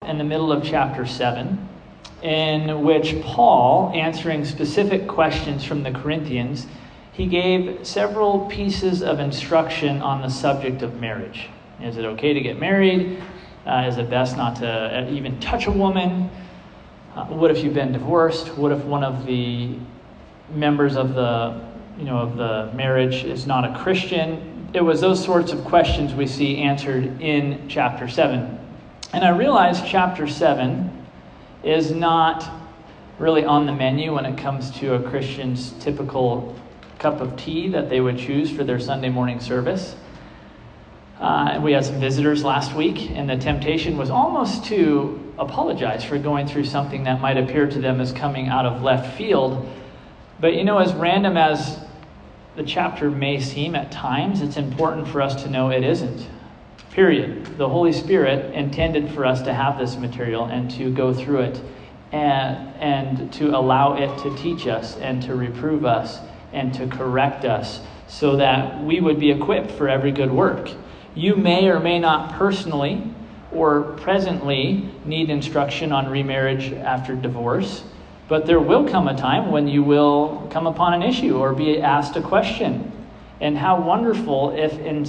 In the middle of chapter 7, in which Paul, answering specific questions from the Corinthians, he gave several pieces of instruction on the subject of marriage. Is it okay to get married? Is it best not to even touch a woman? What if you've been divorced? What if one of the members of the marriage is not a Christian? It was those sorts of questions we see answered in chapter 7. And I realized chapter 7 is not really on the menu when it comes to a Christian's typical cup of tea that they would choose for their Sunday morning service. We had some visitors last week, and the temptation was almost to apologize for going through something that might appear to them as coming out of left field. But as random as the chapter may seem at times, it's important for us to know it isn't. Period. The Holy Spirit intended for us to have this material and to go through it and to allow it to teach us and to reprove us and to correct us so that we would be equipped for every good work. You may or may not personally or presently need instruction on remarriage after divorce, but there will come a time when you will come upon an issue or be asked a question. And how wonderful if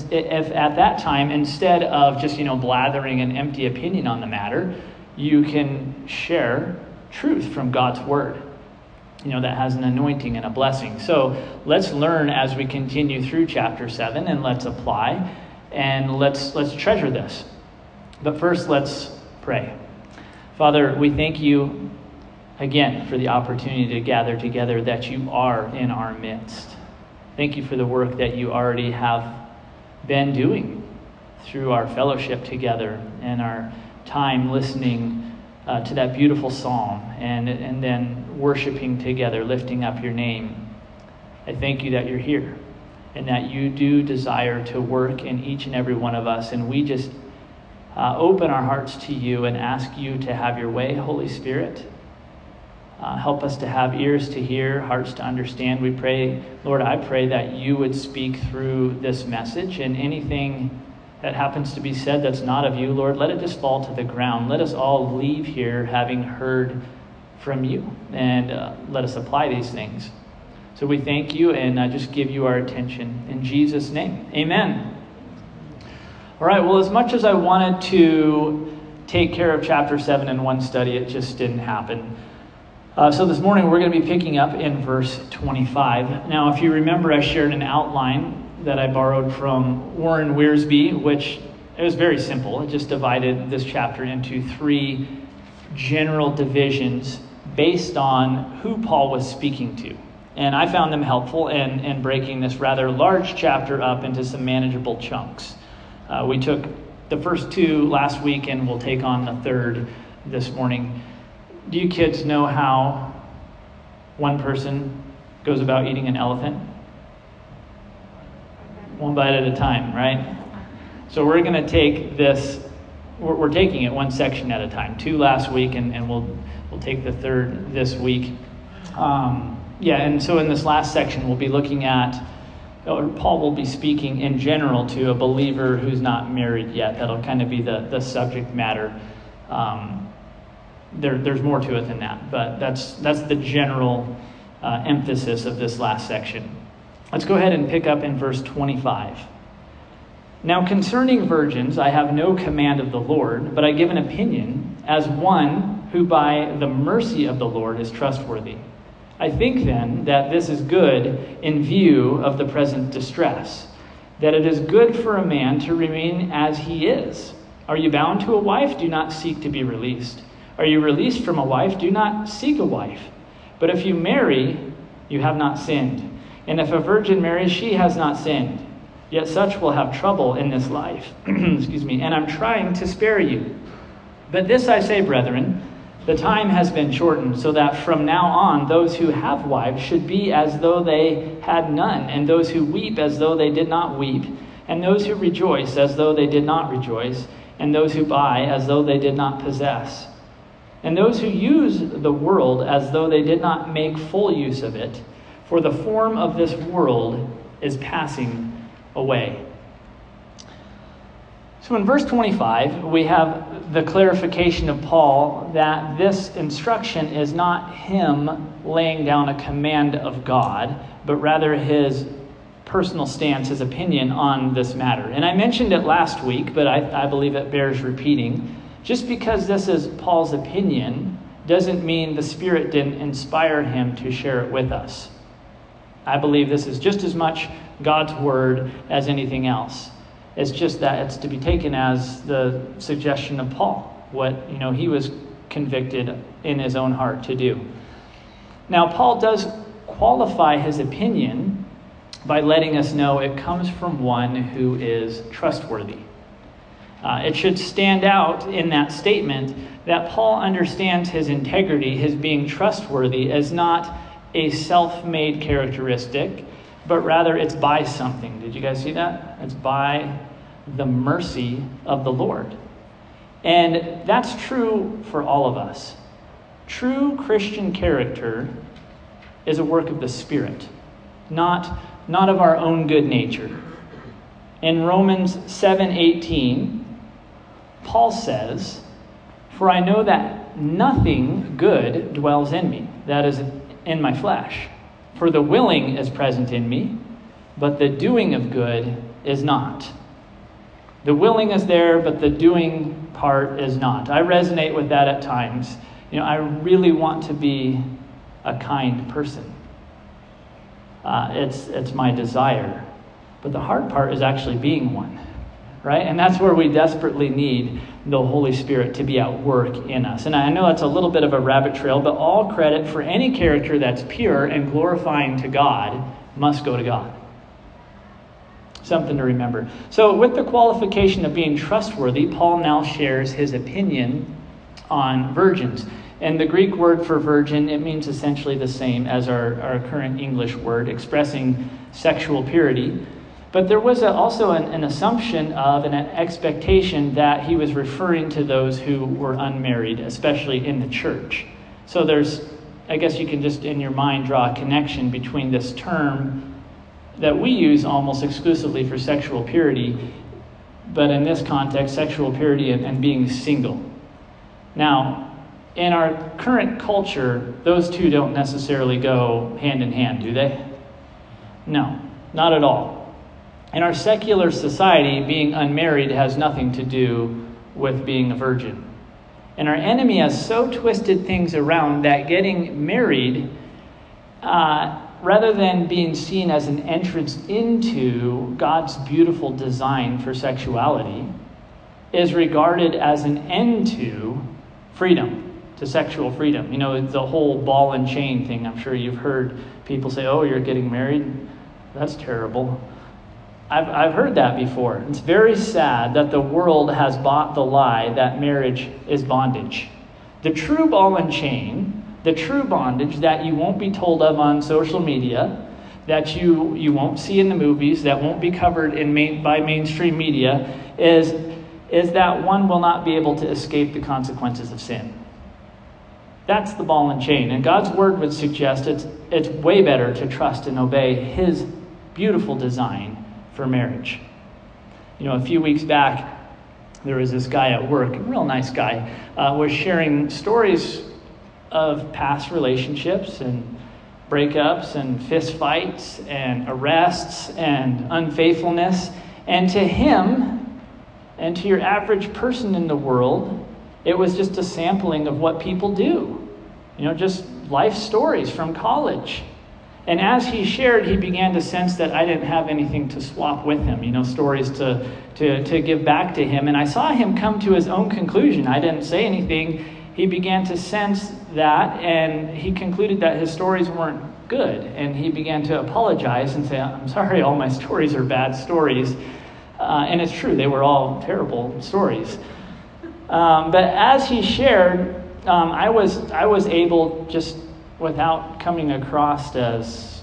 at that time, instead of just blathering an empty opinion on the matter, you can share truth from God's word. That has an anointing and a blessing. So let's learn as we continue through chapter 7, and let's apply, and let's treasure this. But first, let's pray. Father, we thank you again for the opportunity to gather together, that you are in our midst. Thank you for the work that you already have been doing through our fellowship together and our time listening to that beautiful psalm and then worshiping together, lifting up your name. I thank you that you're here and that you do desire to work in each and every one of us. And we just open our hearts to you and ask you to have your way, Holy Spirit. Help us to have ears to hear, hearts to understand. We pray, Lord, I pray that you would speak through this message, and anything that happens to be said that's not of you, Lord, let it just fall to the ground. Let us all leave here having heard from you, and let us apply these things. So we thank you and just give you our attention. In Jesus' name, amen. All right, well, as much as I wanted to take care of chapter 7 in one study, it just didn't happen. So this morning we're going to be picking up in verse 25. Now, if you remember, I shared an outline that I borrowed from Warren Wiersbe, which it was very simple. It just divided this chapter into 3 general divisions based on who Paul was speaking to. And I found them helpful in breaking this rather large chapter up into some manageable chunks. We took the first 2 last week, and we'll take on the 3rd this morning. Do you kids know how one person goes about eating an elephant? One bite at a time, right? So we're going to take this, we're taking it one section at a time. 2 last week, and we'll take the 3rd this week. And so in this last section, we'll be looking at, Paul will be speaking in general to a believer who's not married yet. That'll kind of be the subject matter. There's more to it than that, but that's the general emphasis of this last section. Let's go ahead and pick up in verse 25. Now concerning virgins, I have no command of the Lord, but I give an opinion as one who by the mercy of the Lord is trustworthy. I think then that this is good in view of the present distress, that it is good for a man to remain as he is. Are you bound to a wife? Do not seek to be released. Are you released from a wife? Do not seek a wife. But if you marry, you have not sinned. And if a virgin marries, she has not sinned. Yet such will have trouble in this life. Excuse me. And I'm trying to spare you. But this I say, brethren, the time has been shortened, so that from now on those who have wives should be as though they had none, and those who weep as though they did not weep, and those who rejoice as though they did not rejoice, and those who buy as though they did not possess. And those who use the world as though they did not make full use of it, for the form of this world is passing away. So in verse 25, we have the clarification of Paul that this instruction is not him laying down a command of God, but rather his personal stance, his opinion on this matter. And I mentioned it last week, but I believe it bears repeating. Just because this is Paul's opinion doesn't mean the Spirit didn't inspire him to share it with us. I believe this is just as much God's word as anything else. It's just that it's to be taken as the suggestion of Paul, what he was convicted in his own heart to do. Now, Paul does qualify his opinion by letting us know it comes from one who is trustworthy. It should stand out in that statement that Paul understands his integrity, his being trustworthy, as not a self-made characteristic, but rather it's by something. Did you guys see that? It's by the mercy of the Lord. And that's true for all of us. True Christian character is a work of the Spirit, not of our own good nature. In Romans 7:18, Paul says, "For I know that nothing good dwells in me, that is, in my flesh. For the willing is present in me, but the doing of good is not." The willing is there, but the doing part is not. I resonate with that at times. I really want to be a kind person. It's my desire. But the hard part is actually being one, right? And that's where we desperately need the Holy Spirit to be at work in us. And I know that's a little bit of a rabbit trail, but all credit for any character that's pure and glorifying to God must go to God. Something to remember. So with the qualification of being trustworthy, Paul now shares his opinion on virgins. And the Greek word for virgin, it means essentially the same as our current English word, expressing sexual purity. But there was also an assumption of and an expectation that he was referring to those who were unmarried, especially in the church. So I guess you can just in your mind draw a connection between this term that we use almost exclusively for sexual purity, but in this context, sexual purity and being single. Now, in our current culture, those two don't necessarily go hand in hand, do they? No, not at all. In our secular society, being unmarried has nothing to do with being a virgin. And our enemy has so twisted things around that getting married, rather than being seen as an entrance into God's beautiful design for sexuality, is regarded as an end to freedom, to sexual freedom. The whole ball and chain thing. I'm sure you've heard people say, "Oh, you're getting married? That's terrible." I've heard that before. It's very sad that the world has bought the lie that marriage is bondage. The true ball and chain, the true bondage that you won't be told of on social media, that you won't see in the movies, that won't be covered by mainstream media, is that one will not be able to escape the consequences of sin. That's the ball and chain. And God's word would suggest it's way better to trust and obey his beautiful design for marriage. A few weeks back, there was this guy at work, a real nice guy, was sharing stories of past relationships and breakups and fist fights and arrests and unfaithfulness. And to him, and to your average person in the world, it was just a sampling of what people do. Just life stories from college. And as he shared, he began to sense that I didn't have anything to swap with him, stories to give back to him. And I saw him come to his own conclusion. I didn't say anything. He began to sense that, and he concluded that his stories weren't good. And he began to apologize and say, "I'm sorry, all my stories are bad stories." And it's true, they were all terrible stories. But as he shared, I was able, just without coming across as,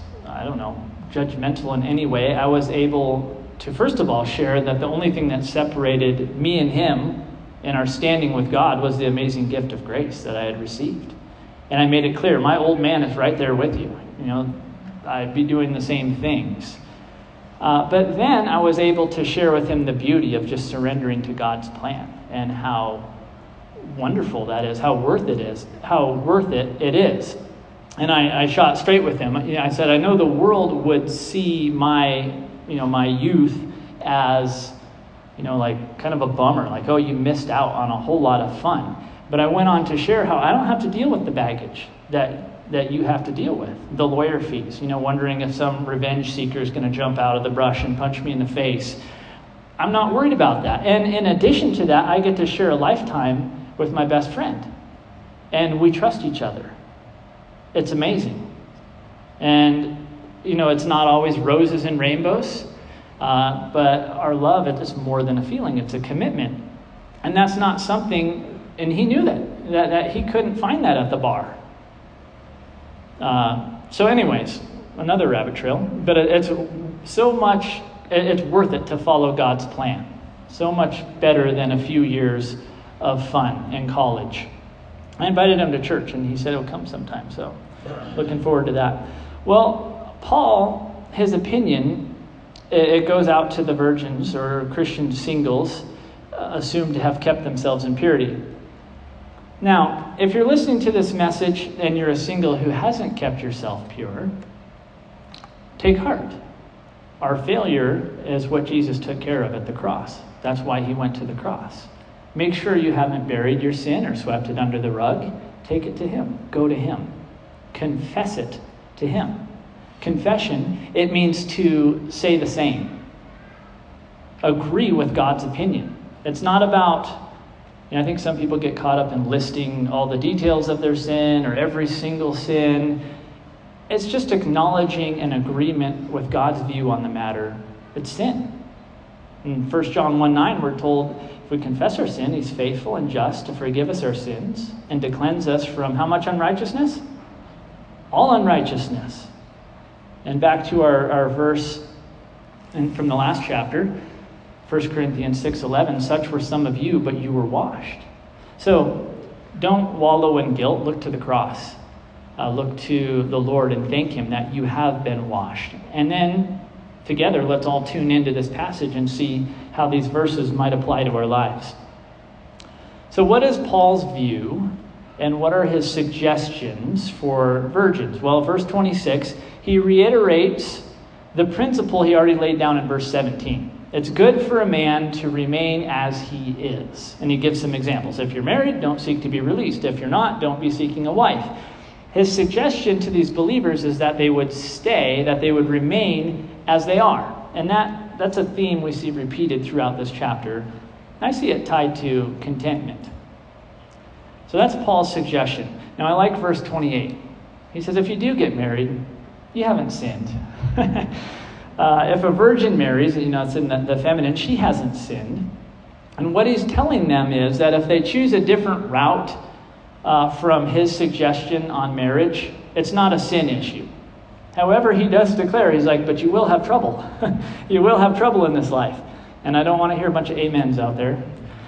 judgmental in any way, I was able to, first of all, share that the only thing that separated me and him in our standing with God was the amazing gift of grace that I had received. And I made it clear, my old man is right there with you. I'd be doing the same things. But then I was able to share with him the beauty of just surrendering to God's plan and how wonderful that is, how worth it is. And I shot straight with him. I said, I know the world would see my youth as, like kind of a bummer, like, oh, you missed out on a whole lot of fun. But I went on to share how I don't have to deal with the baggage that you have to deal with, the lawyer fees, wondering if some revenge seeker is going to jump out of the brush and punch me in the face. I'm not worried about that. And in addition to that, I get to share a lifetime with my best friend. And we trust each other. It's amazing. And, it's not always roses and rainbows, but our love, it's more than a feeling. It's a commitment. And that's not something, and he knew that he couldn't find that at the bar. So anyways, another rabbit trail, but it's so much, it's worth it to follow God's plan. So much better than a few years of fun in college. I invited him to church, and he said he'll come sometime, so looking forward to that. Well, Paul, his opinion, it goes out to the virgins or Christian singles assumed to have kept themselves in purity. Now, if you're listening to this message and you're a single who hasn't kept yourself pure, take heart. Our failure is what Jesus took care of at the cross. That's why he went to the cross. Make sure you haven't buried your sin or swept it under the rug. Take it to him. Go to him. Confess it to him. Confession, it means to say the same. Agree with God's opinion. It's not about, I think some people get caught up in listing all the details of their sin or every single sin. It's just acknowledging an agreement with God's view on the matter. It's sin. In 1 John 1:9, we're told if we confess our sin, he's faithful and just to forgive us our sins and to cleanse us from how much unrighteousness? All unrighteousness. And back to our verse from the last chapter, 1 Corinthians 6:11, such were some of you, but you were washed. So don't wallow in guilt. Look to the cross. Look to the Lord and thank him that you have been washed. And then together, let's all tune into this passage and see how these verses might apply to our lives. So what is Paul's view and what are his suggestions for virgins? Well, verse 26, he reiterates the principle he already laid down in verse 17. It's good for a man to remain as he is. And he gives some examples. If you're married, don't seek to be released. If you're not, don't be seeking a wife. His suggestion to these believers is that they would stay, that they would remain as they are. And that's a theme we see repeated throughout this chapter. I see it tied to contentment. So that's Paul's suggestion. Now I like verse 28. He says, if you do get married, you haven't sinned. If a virgin marries, it's in the feminine, she hasn't sinned. And what he's telling them is that if they choose a different route from his suggestion on marriage, it's not a sin issue. However, he does declare, he's like, but you will have trouble. You will have trouble in this life. And I don't want to hear a bunch of amens out there.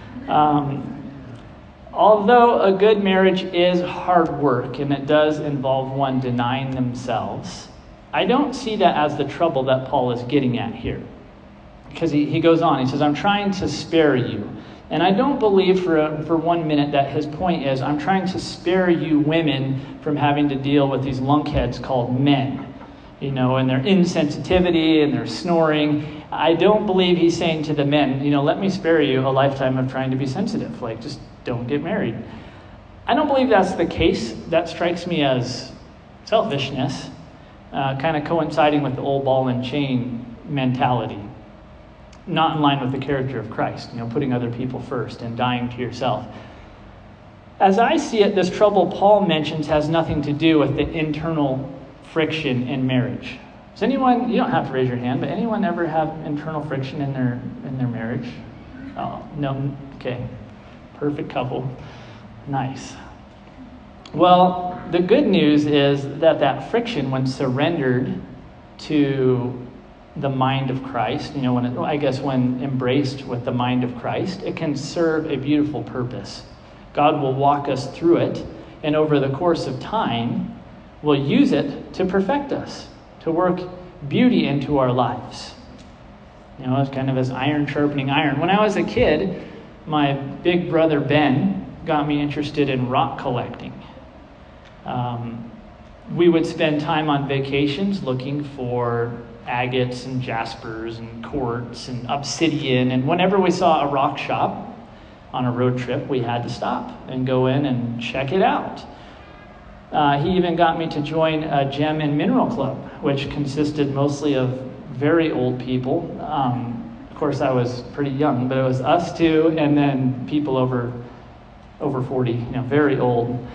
Although a good marriage is hard work, and it does involve one denying themselves, I don't see that as the trouble that Paul is getting at here. Because he goes on, he says, I'm trying to spare you. And I don't believe for 1 minute that his point is, I'm trying to spare you women from having to deal with these lunkheads called men. And their insensitivity and their snoring. I don't believe he's saying to the men, let me spare you a lifetime of trying to be sensitive. Like, just don't get married. I don't believe that's the case. That strikes me as selfishness, kind of coinciding with the old ball and chain mentality. Not in line with the character of Christ, putting other people first and dying to yourself. As I see it, this trouble Paul mentions has nothing to do with the internal friction in marriage. Does anyone, you don't have to raise your hand, but anyone ever have internal friction in their marriage? Oh, no, okay. Perfect couple. Nice. Well, the good news is that friction, when surrendered to the mind of Christ, when embraced with the mind of Christ, it can serve a beautiful purpose. God will walk us through it, and over the course of time, we'll use it to perfect us, to work beauty into our lives. It's kind of as iron sharpening iron. When I was a kid, my big brother Ben, got me interested in rock collecting. We would spend time on vacations looking for agates and jaspers and quartz and obsidian, and whenever we saw a rock shop on a road trip, we had to stop and go in and check it out. He even got me to join a gem and mineral club, which consisted mostly of very old people. Of course, I was pretty young, but it was us two, and then people over 40, very old.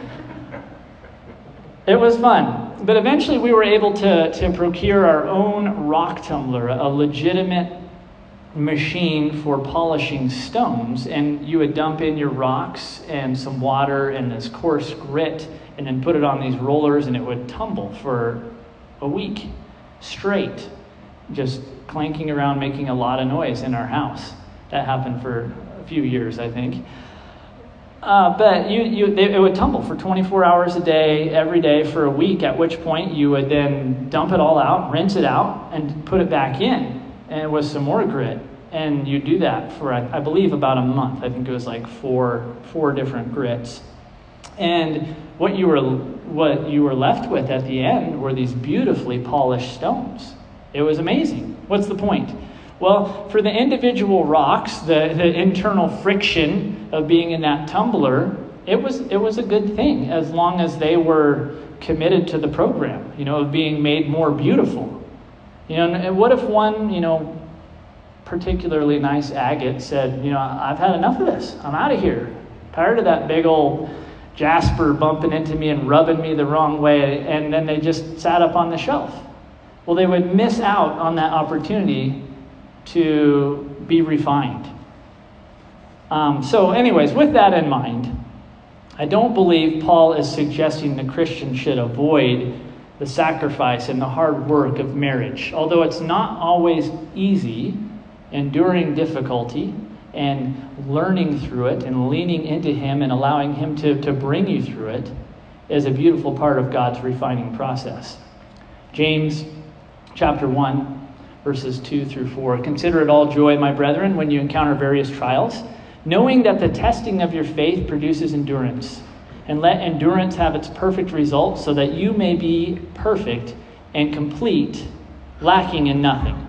It was fun, but eventually we were able to procure our own rock tumbler, a legitimate machine for polishing stones, and you would dump in your rocks and some water and this coarse grit, and then put it on these rollers, and it would tumble for a week straight, just clanking around, making a lot of noise in our house. That happened for a few years, I think. But it would tumble for 24 hours a day, every day for a week, at which point you would then dump it all out, rinse it out, and put it back in, and with some more grit. And you do that for, I believe, about a month. I think it was like four different grits. And what you were left with at the end were these beautifully polished stones. It was amazing. What's the point? Well, for the individual rocks, the internal friction of being in that tumbler, it was a good thing as long as they were committed to the program, of being made more beautiful. And what if one, particularly nice agate said, I've had enough of this. I'm out of here. Tired of that big old jasper bumping into me and rubbing me the wrong way, and then they just sat up on the shelf. Well, they would miss out on that opportunity to be refined. So anyways, with that in mind, I don't believe Paul is suggesting the Christian should avoid the sacrifice and the hard work of marriage. Although it's not always easy, enduring difficulty and learning through it and leaning into Him and allowing Him to bring you through it is a beautiful part of God's refining process. James chapter 1, verses 2 through 4. Consider it all joy, my brethren, when you encounter various trials, knowing that the testing of your faith produces endurance. And let endurance have its perfect result, so that you may be perfect and complete, lacking in nothing.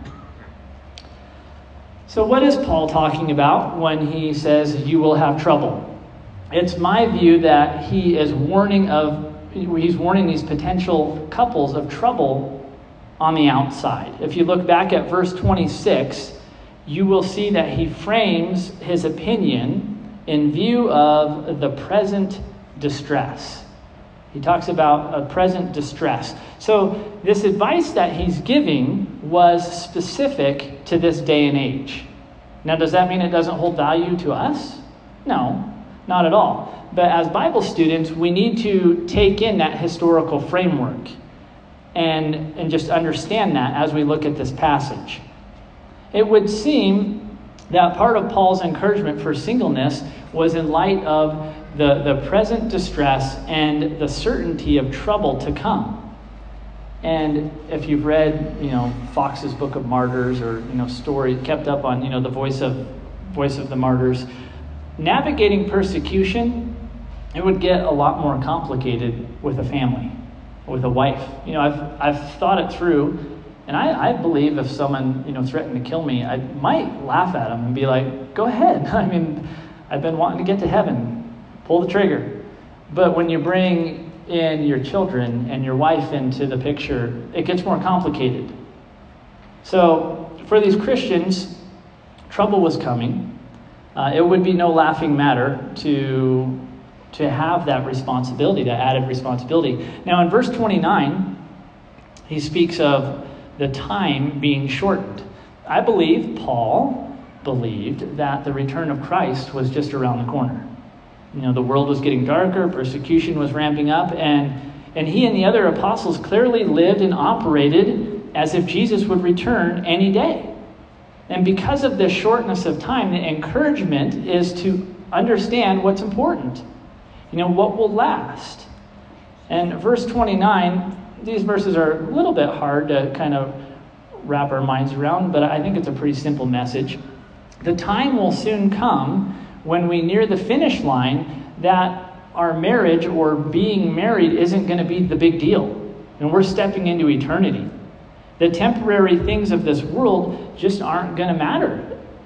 So what is Paul talking about when he says you will have trouble? It's my view that he's warning these potential couples of trouble on the outside. If you look back at verse 26, you will see that he frames his opinion in view of the present distress. He talks about a present distress. So this advice that he's giving was specific to this day and age. Now, does that mean it doesn't hold value to us? No, not at all. But as Bible students, we need to take in that historical framework and just understand that as we look at this passage. It would seem that part of Paul's encouragement for singleness was in light of the present distress and the certainty of trouble to come. And if you've read, Fox's Book of Martyrs, or story kept up on, the Voice of the Martyrs, navigating persecution, it would get a lot more complicated with a family, with a wife. I've thought it through. And I believe if someone, threatened to kill me, I might laugh at them and be like, go ahead. I mean, I've been wanting to get to heaven. Pull the trigger. But when you bring in your children and your wife into the picture, it gets more complicated. So for these Christians, trouble was coming. It would be no laughing matter to have that responsibility, that added responsibility. Now in verse 29, he speaks of the time being shortened. I believe Paul believed that the return of Christ was just around the corner. The world was getting darker, persecution was ramping up, and he and the other apostles clearly lived and operated as if Jesus would return any day. And because of this shortness of time, the encouragement is to understand what's important. What will last. And verse 29, these verses are a little bit hard to kind of wrap our minds around, but I think it's a pretty simple message. The time will soon come when we near the finish line that our marriage or being married isn't going to be the big deal. And we're stepping into eternity. The temporary things of this world just aren't going to matter.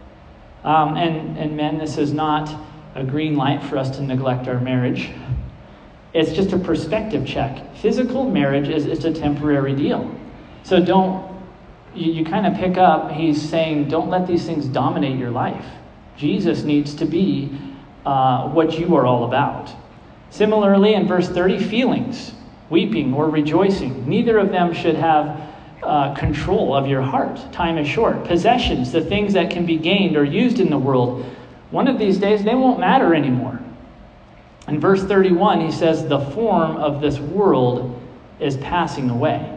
And men, this is not a green light for us to neglect our marriage. It's just a perspective check. Physical marriage is a temporary deal. So you kind of pick up, he's saying, don't let these things dominate your life. Jesus needs to be what you are all about. Similarly, in verse 30, feelings, weeping or rejoicing, neither of them should have control of your heart. Time is short. Possessions, the things that can be gained or used in the world, one of these days they won't matter anymore. In verse 31, he says, the form of this world is passing away.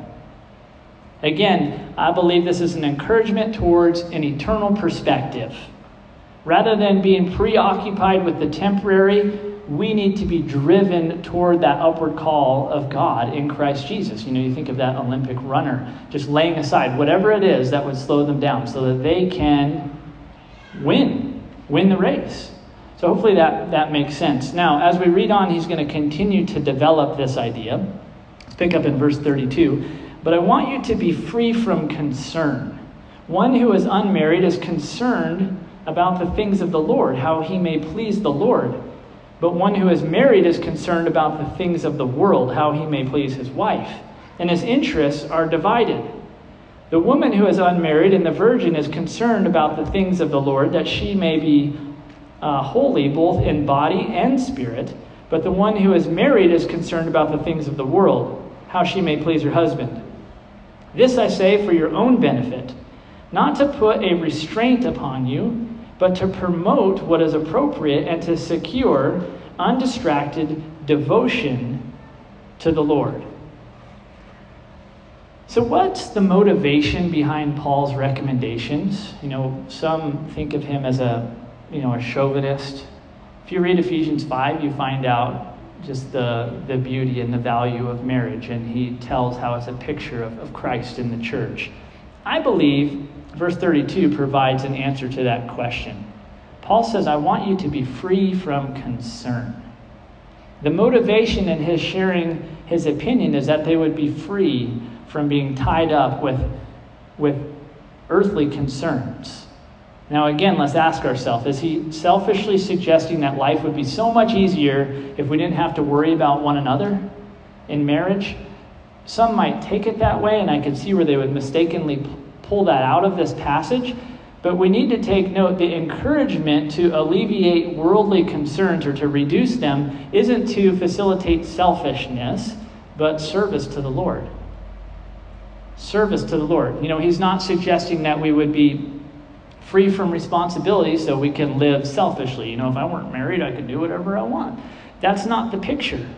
Again, I believe this is an encouragement towards an eternal perspective. Rather than being preoccupied with the temporary, we need to be driven toward that upward call of God in Christ Jesus. You think of that Olympic runner just laying aside whatever it is that would slow them down so that they can win the race. So hopefully that makes sense. Now, as we read on, he's going to continue to develop this idea. Let's pick up in verse 32. But I want you to be free from concern. One who is unmarried is concerned about the things of the Lord, how he may please the Lord. But one who is married is concerned about the things of the world, how he may please his wife. And his interests are divided. The woman who is unmarried and the virgin is concerned about the things of the Lord, that she may be holy both in body and spirit. But the one who is married is concerned about the things of the world, how she may please her husband. This I say for your own benefit, not to put a restraint upon you, but to promote what is appropriate and to secure undistracted devotion to the Lord. So what's the motivation behind Paul's recommendations? Some think of him as a chauvinist. If you read Ephesians 5, you find out just the beauty and the value of marriage, and he tells how it's a picture of Christ in the church. I believe verse 32 provides an answer to that question. Paul says, I want you to be free from concern. The motivation in his sharing his opinion is that they would be free from being tied up with earthly concerns. Now again, let's ask ourselves, is he selfishly suggesting that life would be so much easier if we didn't have to worry about one another in marriage? Some might take it that way, and I can see where they would mistakenly pull that out of this passage. But we need to take note, the encouragement to alleviate worldly concerns or to reduce them isn't to facilitate selfishness, but service to the Lord. Service to the Lord. He's not suggesting that we would be free from responsibility so we can live selfishly. If I weren't married, I could do whatever I want. That's not the picture.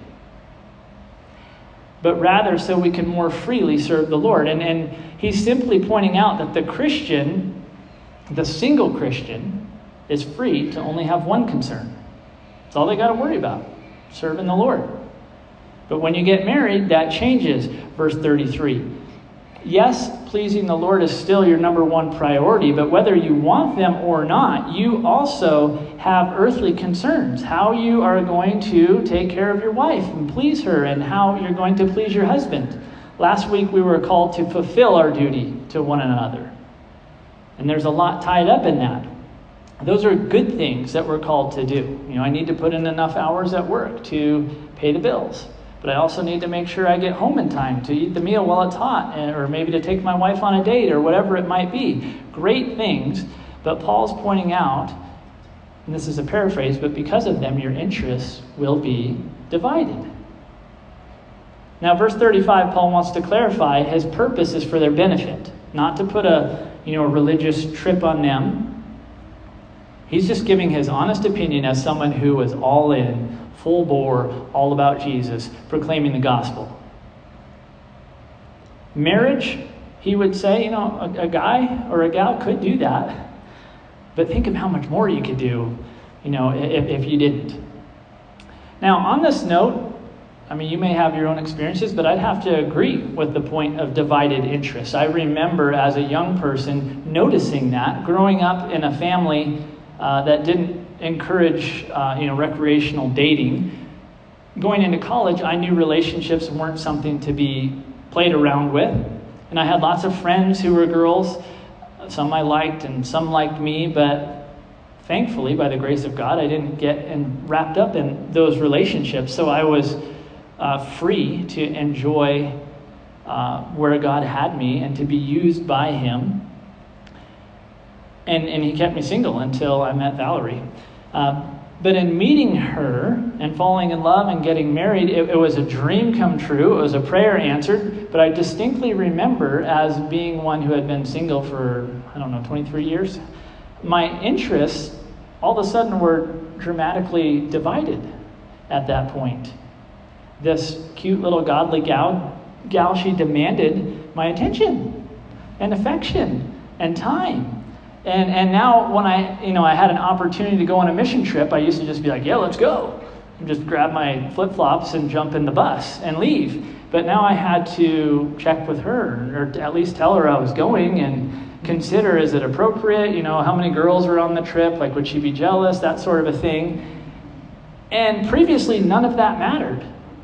But rather so we can more freely serve the Lord. And he's simply pointing out that the Christian, the single Christian, is free to only have one concern. That's all they got to worry about, serving the Lord. But when you get married, that changes. Verse 33. Yes, pleasing the Lord is still your number one priority, but whether you want them or not, you also have earthly concerns. How you are going to take care of your wife and please her, and how you're going to please your husband. Last week we were called to fulfill our duty to one another. And there's a lot tied up in that. Those are good things that we're called to do. I need to put in enough hours at work to pay the bills. But I also need to make sure I get home in time to eat the meal while it's hot, or maybe to take my wife on a date, or whatever it might be. Great things, but Paul's pointing out, and this is a paraphrase, but because of them, your interests will be divided. Now, verse 35, Paul wants to clarify his purpose is for their benefit, not to put a religious trip on them. He's just giving his honest opinion as someone who is all in, full bore, all about Jesus, proclaiming the gospel. Marriage, he would say, a guy or a gal could do that. But think of how much more you could do, if you didn't. Now, on this note, you may have your own experiences, but I'd have to agree with the point of divided interests. I remember as a young person noticing that, growing up in a family that didn't encourage recreational dating. Going into college, I knew relationships weren't something to be played around with. And I had lots of friends who were girls. Some I liked and some liked me, but thankfully, by the grace of God, I didn't get wrapped up in those relationships. So I was free to enjoy where God had me and to be used by Him. And He kept me single until I met Valerie. But in meeting her and falling in love and getting married, it was a dream come true. It was a prayer answered. But I distinctly remember, as being one who had been single for, 23 years, my interests all of a sudden were dramatically divided at that point. This cute little godly gal, she demanded my attention and affection and time. And now when I had an opportunity to go on a mission trip, I used to just be like, yeah, let's go. And just grab my flip-flops and jump in the bus and leave. But now I had to check with her, or at least tell her I was going, and consider, is it appropriate? How many girls are on the trip? Like, would she be jealous? That sort of a thing. And previously, none of that mattered.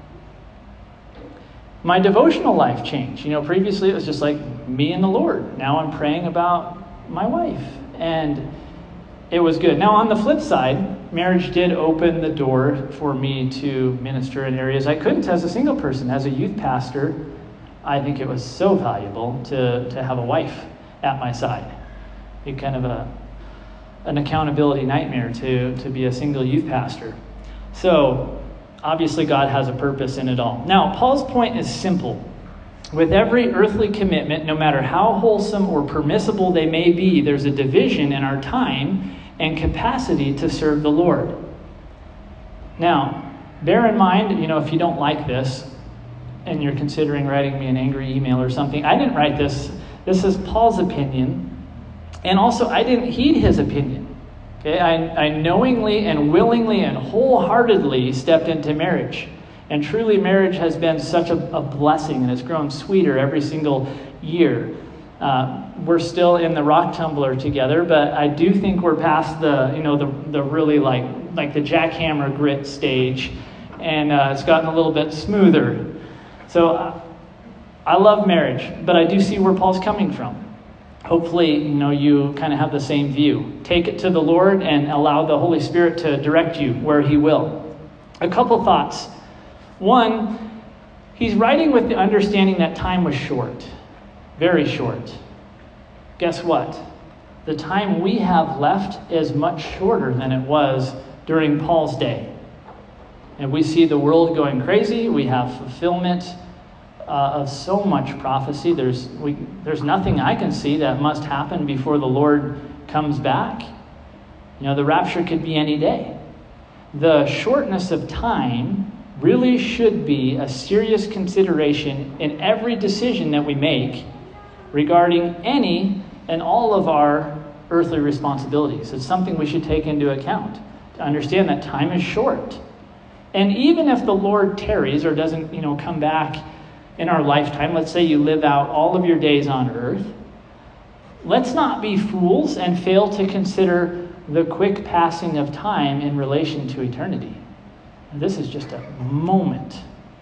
My devotional life changed. Previously it was just like me and the Lord. Now I'm praying about my wife, and it was good. Now, on the flip side, marriage did open the door for me to minister in areas I couldn't as a single person. As a youth pastor, I think it was so valuable to have a wife at my side. It kind of an accountability nightmare to be a single youth pastor. So, obviously, God has a purpose in it all. Now, Paul's point is simple. With every earthly commitment, no matter how wholesome or permissible they may be, there's a division in our time and capacity to serve the Lord. Now, bear in mind, if you don't like this and you're considering writing me an angry email or something, I didn't write this. This is Paul's opinion. And also, I didn't heed his opinion. Okay, I knowingly and willingly and wholeheartedly stepped into marriage. And truly, marriage has been such a blessing, and it's grown sweeter every single year. We're still in the rock tumbler together, but I do think we're past the really like the jackhammer grit stage, and it's gotten a little bit smoother. So I love marriage, but I do see where Paul's coming from. Hopefully, you kind of have the same view. Take it to the Lord and allow the Holy Spirit to direct you where He will. A couple thoughts. One, he's writing with the understanding that time was short, very short. Guess what? The time we have left is much shorter than it was during Paul's day. And we see the world going crazy. We have fulfillment of so much prophecy. There's nothing I can see that must happen before the Lord comes back. The rapture could be any day. The shortness of time really should be a serious consideration in every decision that we make regarding any and all of our earthly responsibilities. It's something we should take into account to understand that time is short. And even if the Lord tarries or doesn't, come back in our lifetime, let's say you live out all of your days on earth, let's not be fools and fail to consider the quick passing of time in relation to eternity. This is just a moment.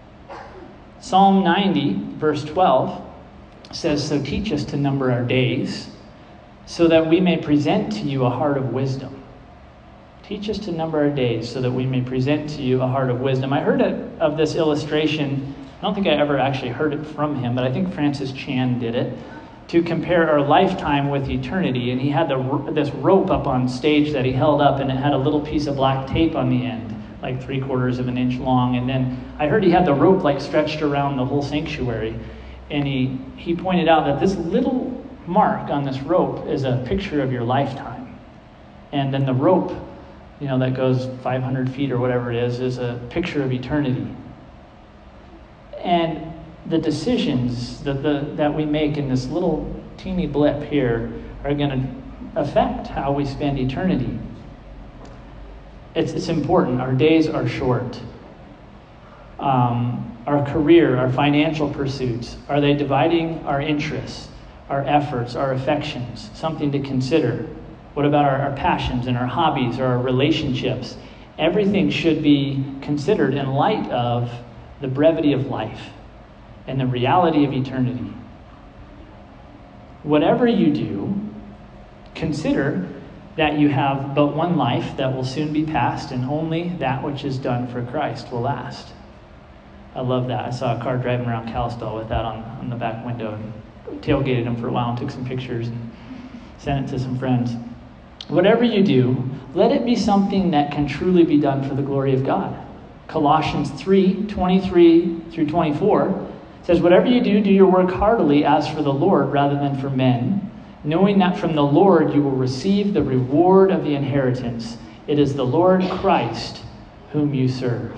Psalm 90, verse 12, says, "So teach us to number our days, so that we may present to you a heart of wisdom." Teach us to number our days, so that we may present to you a heart of wisdom. I heard of this illustration. I don't think I ever actually heard it from him, but I think Francis Chan did it, to compare our lifetime with eternity. And he had this rope up on stage that he held up, and it had a little piece of black tape on the end, like 3/4 of an inch long. And then I heard he had the rope stretched around the whole sanctuary. And he pointed out that this little mark on this rope is a picture of your lifetime. And then the rope, that goes 500 feet or whatever it is a picture of eternity. And the decisions that we make in this little teeny blip here are going to affect how we spend eternity. It's important. Our days are short. Our career, our financial pursuits, are they dividing our interests, our efforts, our affections? Something to consider. What about our passions and our hobbies or our relationships? Everything should be considered in light of the brevity of life and the reality of eternity. Whatever you do, consider that you have but one life that will soon be past, and only that which is done for Christ will last. I love that. I saw a car driving around Kalispell with that on the back window, and tailgated him for a while and took some pictures and sent it to some friends. Whatever you do, let it be something that can truly be done for the glory of God. Colossians 3:23-24 says, whatever you do, do your work heartily as for the Lord rather than for men, knowing that from the Lord you will receive the reward of the inheritance. It is the Lord Christ whom you serve.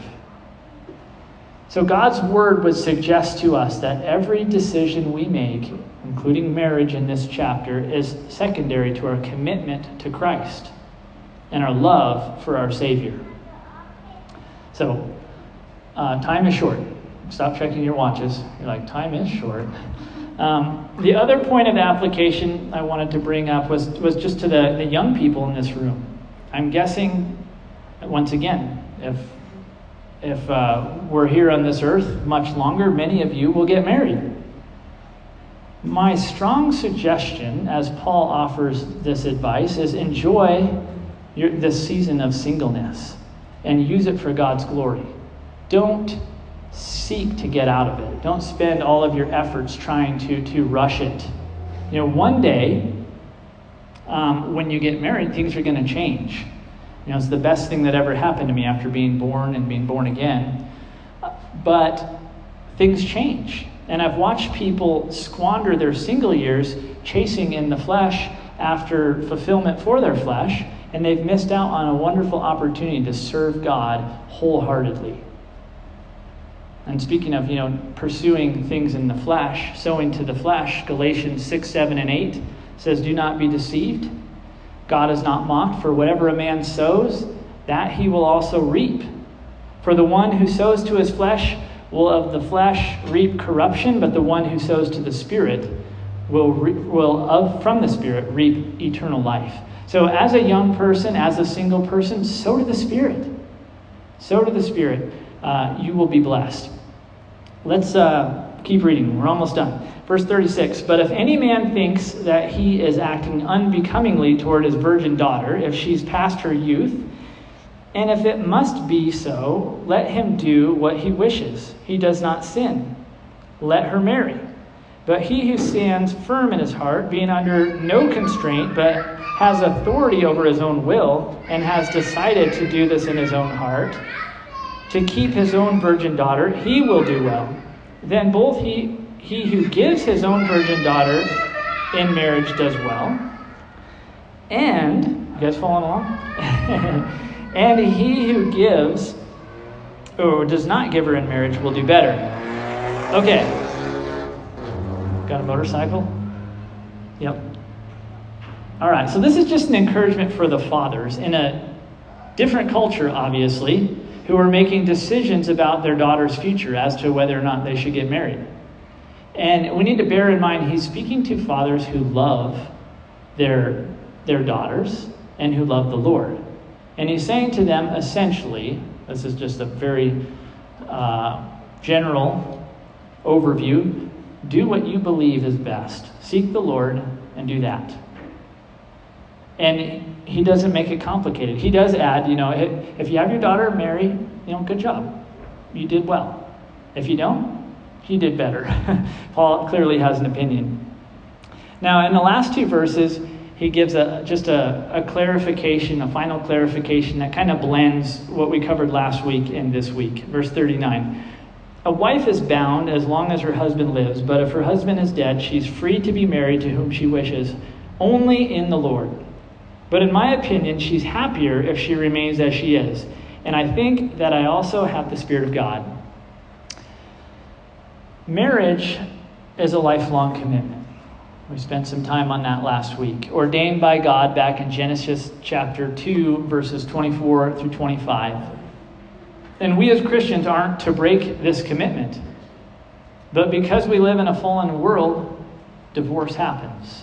So God's word would suggest to us that every decision we make, including marriage in this chapter, is secondary to our commitment to Christ and our love for our Savior. So, time is short. Stop checking your watches. You're like, time is short. The other point of application I wanted to bring up was just to the young people in this room. I'm guessing, once again, if we're here on this earth much longer, many of you will get married. My strong suggestion, as Paul offers this advice, is enjoy this season of singleness and use it for God's glory. Don't seek to get out of it. Don't spend all of your efforts trying to rush it. You know, one day, when you get married, things are going to change. You know, it's the best thing that ever happened to me after being born and being born again. But things change. And I've watched people squander their single years chasing in the flesh after fulfillment for their flesh, and they've missed out on a wonderful opportunity to serve God wholeheartedly. And speaking of, pursuing things in the flesh, sowing to the flesh, Galatians 6, 7, and 8 says, do not be deceived. God is not mocked, for whatever a man sows, that he will also reap. For the one who sows to his flesh will of the flesh reap corruption, but the one who sows to the Spirit will from the Spirit reap eternal life. So as a young person, as a single person, sow to the Spirit. Sow to the Spirit. You will be blessed. Let's keep reading. We're almost done. Verse 36, but if any man thinks that he is acting unbecomingly toward his virgin daughter, if she's past her youth, and if it must be so, let him do what he wishes. He does not sin. Let her marry. But he who stands firm in his heart, being under no constraint, but has authority over his own will, and has decided to do this in his own heart, to keep his own virgin daughter, he will do well. Then both he who gives his own virgin daughter in marriage does well, and, you guys following along? And he who gives or does not give her in marriage will do better. Okay. Got a motorcycle? Yep. All right, so this is just an encouragement for the fathers in a different culture, obviously, who are making decisions about their daughter's future as to whether or not they should get married. And we need to bear in mind he's speaking to fathers who love their daughters and who love the Lord. And he's saying to them, essentially, this is just a very general overview, do what you believe is best. Seek the Lord and do that. And he doesn't make it complicated. He does add, if you have your daughter marry, good job. You did well. If you don't, you did better. Paul clearly has an opinion. Now, in the last two verses, he gives a clarification, a final clarification that kind of blends what we covered last week and this week. Verse 39. A wife is bound as long as her husband lives, but if her husband is dead, she's free to be married to whom she wishes, only in the Lord. But in my opinion, she's happier if she remains as she is. And I think that I also have the Spirit of God. Marriage is a lifelong commitment. We spent some time on that last week. Ordained by God back in Genesis chapter 2, verses 24 through 25. And we as Christians aren't to break this commitment. But because we live in a fallen world, divorce happens.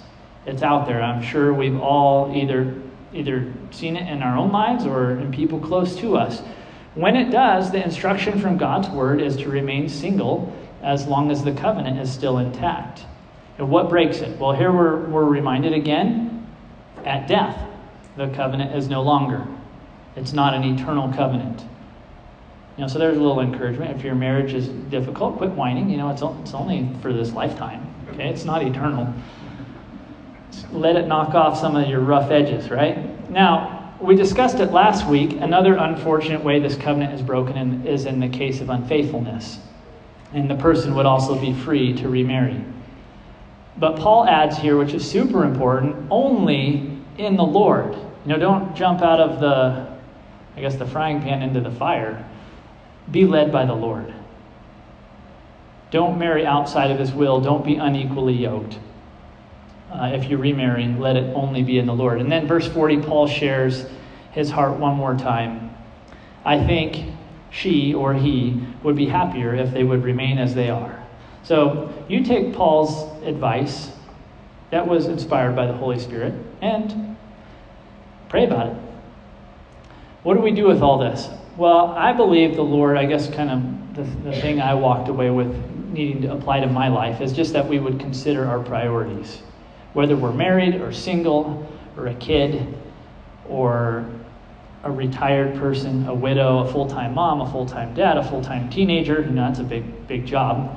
It's out there. I'm sure we've all either seen it in our own lives or in people close to us. When it does, the instruction from God's word is to remain single as long as the covenant is still intact. And what breaks it? Well, here we're reminded again, at death, the covenant is no longer. It's not an eternal covenant. So there's a little encouragement. If your marriage is difficult, quit whining. It's only for this lifetime. Okay, it's not eternal. Let it knock off some of your rough edges, right? Now, we discussed it last week. Another unfortunate way this covenant is broken is in the case of unfaithfulness. And the person would also be free to remarry. But Paul adds here, which is super important, only in the Lord. Don't jump out of the frying pan into the fire. Be led by the Lord. Don't marry outside of his will. Don't be unequally yoked. If you remarry, let it only be in the Lord. And then verse 40, Paul shares his heart one more time. I think she or he would be happier if they would remain as they are. So you take Paul's advice that was inspired by the Holy Spirit and pray about it. What do we do with all this? Well, I believe the Lord, I guess kind of the thing I walked away with needing to apply to my life is just that we would consider our priorities. Whether we're married or single or a kid or a retired person, a widow, a full-time mom, a full-time dad, a full-time teenager, that's a big job.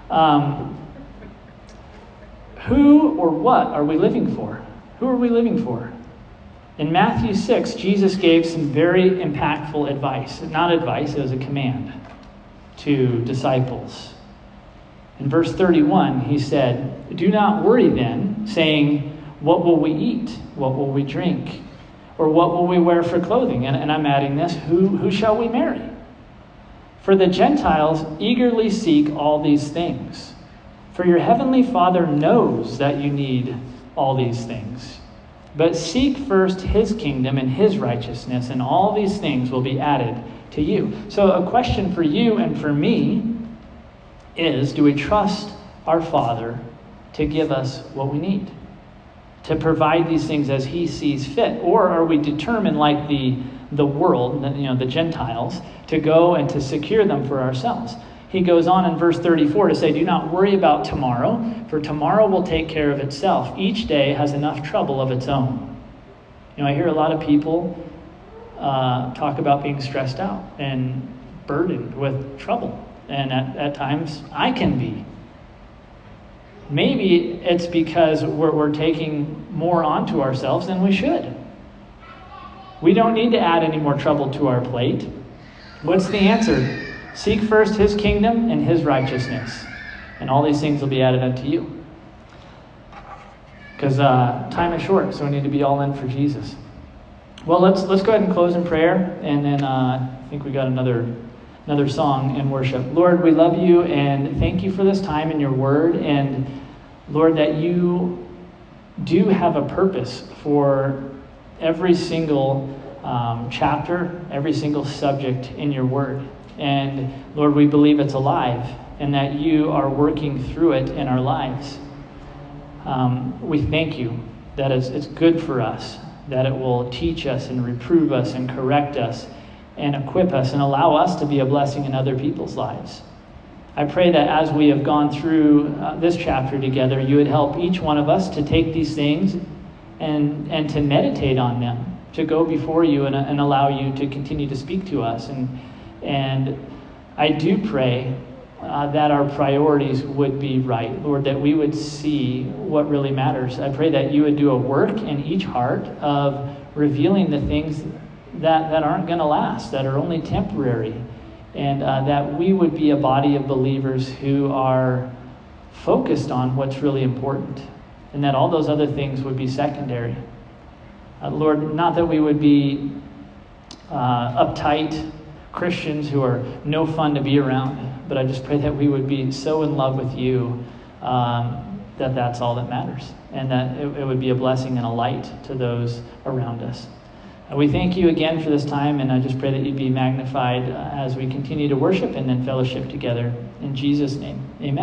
Who or what are we living for? Who are we living for? In Matthew 6, Jesus gave some very impactful advice. Not advice, it was a command to disciples. In verse 31, he said, "Do not worry then, saying, what will we eat? What will we drink? Or what will we wear for clothing?" And I'm adding this, who shall we marry? For the Gentiles eagerly seek all these things. For your heavenly Father knows that you need all these things. But seek first his kingdom and his righteousness, and all these things will be added to you. So a question for you and for me is, do we trust our Father to give us what we need? To provide these things as he sees fit? Or are we determined, like the world, the Gentiles, to go and to secure them for ourselves? He goes on in verse 34 to say, "Do not worry about tomorrow, for tomorrow will take care of itself. Each day has enough trouble of its own." I hear a lot of people talk about being stressed out and burdened with trouble. And at times, I can be. Maybe it's because we're taking more onto ourselves than we should. We don't need to add any more trouble to our plate. What's the answer? Seek first his kingdom and his righteousness, and all these things will be added unto you. Because time is short, so we need to be all in for Jesus. Well, let's go ahead and close in prayer, and then I think we got another song in worship. Lord, we love you, and thank you for this time in your word, and Lord, that you do have a purpose for every single chapter, every single subject in your word. And Lord, we believe it's alive and that you are working through it in our lives. We thank you that it's good for us, that it will teach us and reprove us and correct us and equip us and allow us to be a blessing in other people's lives. I pray that as we have gone through this chapter together, you would help each one of us to take these things and to meditate on them, to go before you and allow you to continue to speak to us. And I do pray that our priorities would be right, Lord, that we would see what really matters. I pray that you would do a work in each heart of revealing the things that aren't going to last, that are only temporary, and that we would be a body of believers who are focused on what's really important, and that all those other things would be secondary. Lord, not that we would be uptight Christians who are no fun to be around, but I just pray that we would be so in love with you that that's all that matters, and that it would be a blessing and a light to those around us. We thank you again for this time, and I just pray that you'd be magnified as we continue to worship and then fellowship together. In Jesus' name, amen.